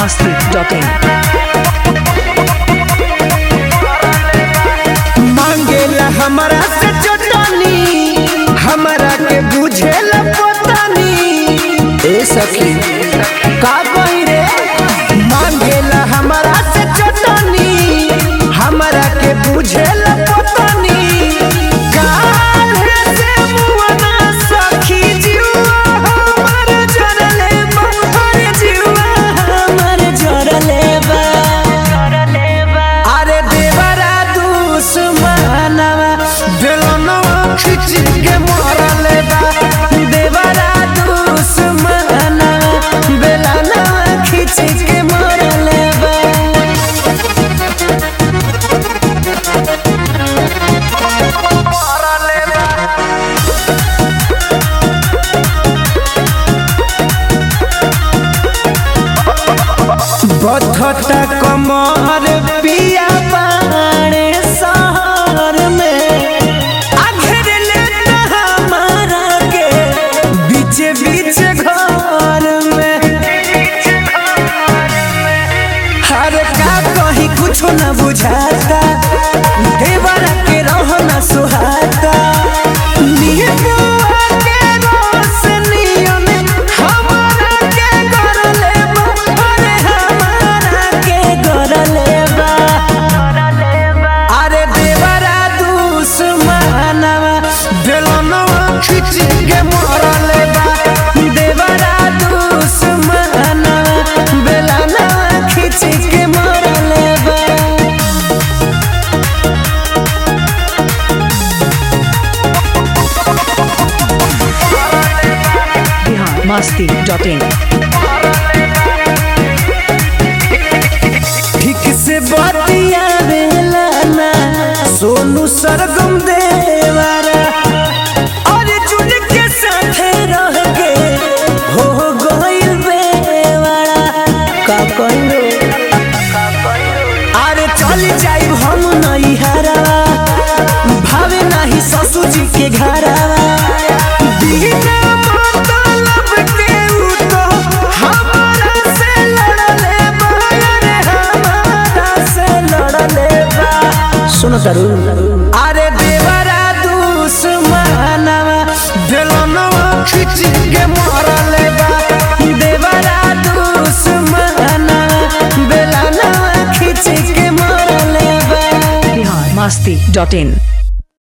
masti.in मांगेला हमरा से चटनी हमरा के बुझेला पतानी ए सखी का कहि रे मांगेला हमरा से चटनी हमरा के बुझेला पतानी काहे से मुआना सखी जीवा हमर जरले हमर जीवा हमर जरले बा अरे देवरा दुश्मनवा बेलनवा खिच के मारले बा देवरा दुश्मनवा बेलनवा खिच के मारले बा बथटा कमर पिया बाणे शहर में आघर लेता हमारा के बीच बीच घर में हर का कहीं कुछ न बुझाता देवरा के रहना सुहाता निहुआ के रोशनियों में हमारा के करले अरे हमारा के करले बा अरे देवरा दुश्मनवा बेलनवा खिच के मारले बा देवरा दुश्मनवा बेलनवा खिच के मारले बा masti.in ठीक से बतिया बेला ना सोनू सरगम देवारा और जुन के साथे रह के हो गइल बेवारा का कहिरो अरे चल जाइब हम नहीं हरा भावे नहीं ससुर जी के घरवा बिना मतलब के उ तो हमारा से लड़ले बा रे हमारा से लड़ले बा सुनो तारू अरे देवरा दुश्मनवा बेलनवा खिच के मारले बा देवरा दुश्मनवा बेलनवा खिच के मारले बा masti.in